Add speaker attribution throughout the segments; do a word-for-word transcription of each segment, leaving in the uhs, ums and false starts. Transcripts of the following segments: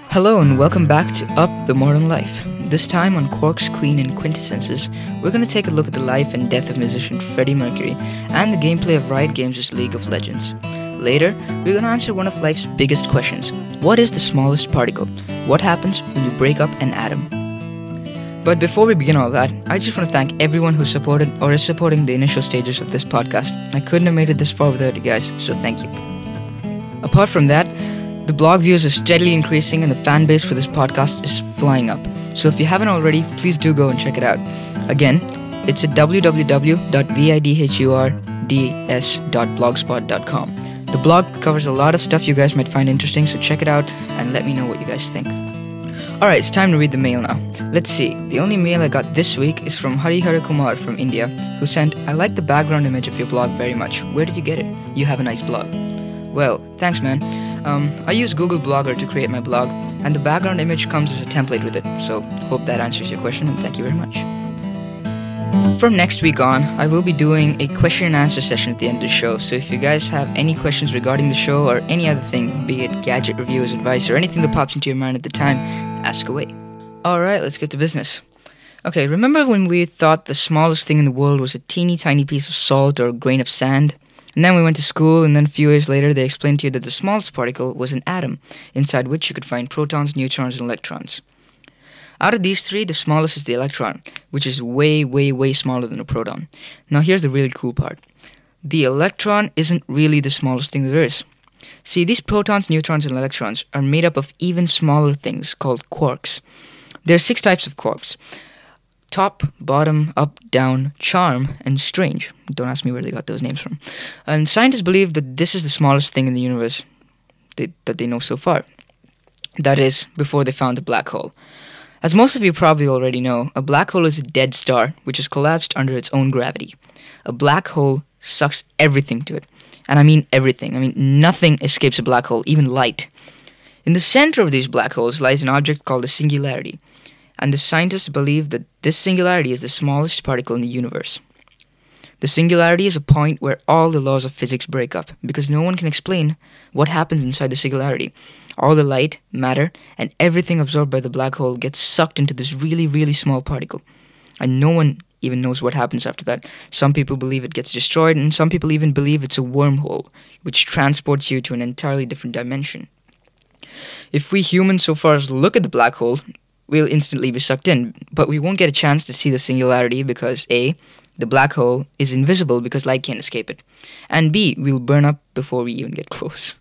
Speaker 1: Hello and welcome back to Up the Modern Life. This time on Quarks, Queen and Quintessences, we're going to take a look at the life and death of musician Freddie Mercury and the gameplay of Riot Games' League of Legends. Later, we're going to answer one of life's biggest questions. What is the smallest particle? What happens when you break up an atom? But before we begin all that, I just want to thank everyone who supported or is supporting the initial stages of this podcast. I couldn't have made it this far without you guys, so thank you. Apart from that, the blog views are steadily increasing and the fan base for this podcast is flying up. So if you haven't already, please do go and check it out. Again, it's at w w w dot vidhurds dot blogspot dot com. The blog covers a lot of stuff you guys might find interesting, so check it out and let me know what you guys think. Alright, it's time to read the mail now. Let's see, the only mail I got this week is from Harihara Kumar from India, who sent, "I like the background image of your blog very much. Where did you get it? You have a nice blog." Well, thanks man. Um, I use Google Blogger to create my blog, and the background image comes as a template with it, so hope that answers your question, and thank you very much. From next week on, I will be doing a question and answer session at the end of the show, so if you guys have any questions regarding the show or any other thing, be it gadget reviews, advice, or anything that pops into your mind at the time, ask away. Alright, let's get to business. Okay, remember when we thought the smallest thing in the world was a teeny tiny piece of salt or a grain of sand? And then we went to school, and then a few years later they explained to you that the smallest particle was an atom, inside which you could find protons, neutrons, and electrons. Out of these three, the smallest is the electron, which is way, way, way smaller than a proton. Now here's the really cool part. The electron isn't really the smallest thing there is. See, these protons, neutrons, and electrons are made up of even smaller things called quarks. There are six types of quarks. Top, bottom, up, down, charm, and strange. Don't ask me where they got those names from. And scientists believe that this is the smallest thing in the universe they, that they know so far. That is, before they found the black hole. As most of you probably already know, a black hole is a dead star which has collapsed under its own gravity. A black hole sucks everything to it. And I mean everything. I mean, nothing escapes a black hole, even light. In the center of these black holes lies an object called a singularity. And the scientists believe that this singularity is the smallest particle in the universe. The singularity is a point where all the laws of physics break up, because no one can explain what happens inside the singularity. All the light, matter, and everything absorbed by the black hole gets sucked into this really, really small particle. And no one even knows what happens after that. Some people believe it gets destroyed, and some people even believe it's a wormhole, which transports you to an entirely different dimension. If we humans so far as look at the black hole, we'll instantly be sucked in, but we won't get a chance to see the singularity because A, the black hole is invisible because light can't escape it, and B, we'll burn up before we even get close.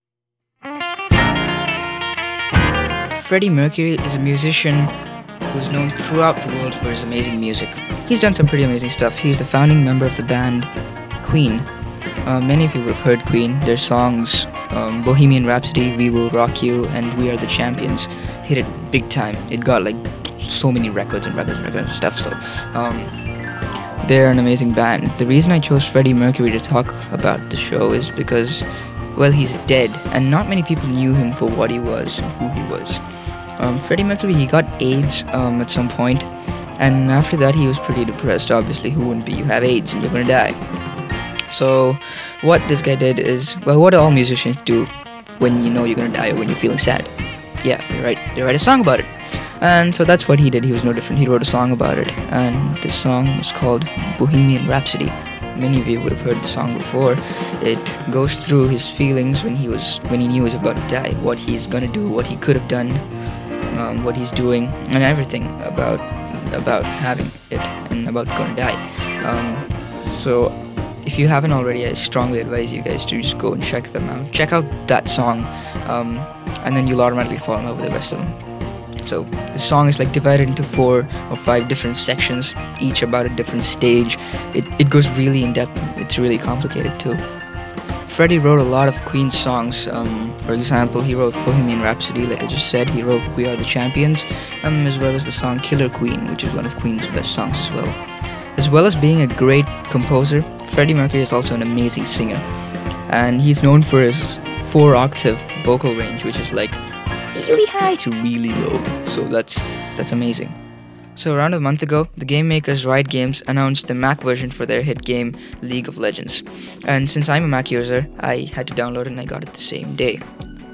Speaker 1: Freddie Mercury is a musician who's known throughout the world for his amazing music. He's done some pretty amazing stuff. He's the founding member of the band Queen. Uh, many of you would have heard Queen. Their songs, um, Bohemian Rhapsody, We Will Rock You, and We Are the Champions, hit it big time. It got like so many records and records and records and stuff. So um, they're an amazing band. The reason I chose Freddie Mercury to talk about the show is because, well, he's dead, and not many people knew him for what he was and who he was. Um, Freddie Mercury, he got AIDS um, at some point, and after that he was pretty depressed. Obviously, who wouldn't be? You have AIDS and you're gonna die. So what this guy did is, well, what all musicians do when you know you're gonna die or when you're feeling sad. Yeah, they write, they write a song about it. And so that's what he did. He was no different. He wrote a song about it. And this song was called Bohemian Rhapsody. Many of you would have heard the song before. It goes through his feelings when he was when he knew he was about to die, what he's gonna do, what he could have done, um, what he's doing, and everything about about having it and about gonna die. Um, so if you haven't already, I strongly advise you guys to just go and check them out. Check out that song, um, and then you'll automatically fall in love with the rest of them. So the song is like divided into four or five different sections, each about a different stage. It it goes really in depth. It's really complicated too. Freddie wrote a lot of Queen's songs. Um, for example, he wrote Bohemian Rhapsody, like I just said. He wrote We Are the Champions, um, as well as the song Killer Queen, which is one of Queen's best songs as well. As well as being a great composer, Freddie Mercury is also an amazing singer. And he's known for his four-octave vocal range, which is like really high to really low. So that's that's amazing. So around a month ago, the game makers Riot Games announced the Mac version for their hit game League of Legends. And since I'm a Mac user, I had to download it and I got it the same day.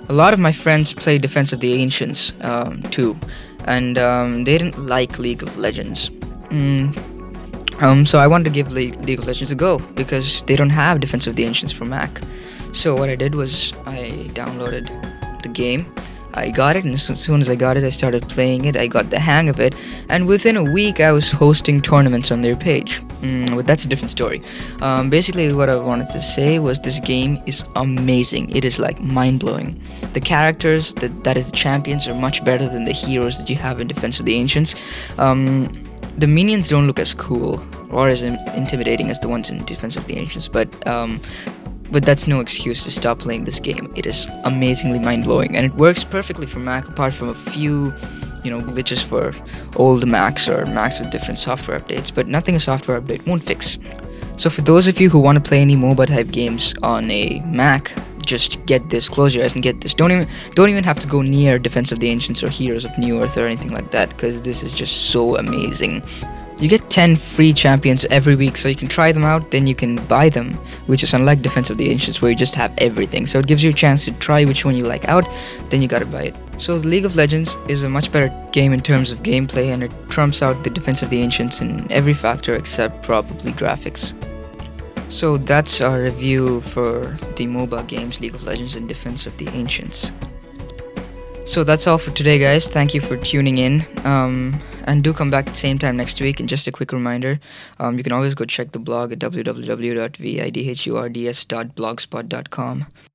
Speaker 1: a lot of my friends play Defense of the Ancients um, too, and um, they didn't like League of Legends. Mm. Um, so I wanted to give Le- League of Legends a go because they don't have Defense of the Ancients for Mac. So what I did was I downloaded the game. I got it, and as soon as I got it, I started playing it. I got the hang of it, and within a week, I was hosting tournaments on their page. Mm, but that's a different story. Um, basically, what I wanted to say was this game is amazing. It is like mind-blowing. The characters, that that is the champions, are much better than the heroes that you have in Defense of the Ancients. Um, the minions don't look as cool or as in- intimidating as the ones in Defense of the Ancients, but um, But that's no excuse to stop playing this game. It is amazingly mind-blowing, and it works perfectly for Mac, apart from a few, you know, glitches for old Macs or Macs with different software updates, but nothing a software update won't fix. So for those of you who want to play any MOBA-type games on a Mac, just get this, close your eyes and get this. Don't even don't even have to go near Defense of the Ancients or Heroes of Newerth or anything like that, because this is just so amazing. You get ten free champions every week, so you can try them out, then you can buy them, which is unlike Defense of the Ancients, where you just have everything. So it gives you a chance to try which one you like out, then you gotta buy it. So League of Legends is a much better game in terms of gameplay, and it trumps out the Defense of the Ancients in every factor except probably graphics. So that's our review for the MOBA games League of Legends and Defense of the Ancients. So that's all for today, guys. Thank you for tuning in. Um, and do come back at the same time next week. And just a quick reminder, um, you can always go check the blog at w w w dot vidhurds dot blogspot dot com.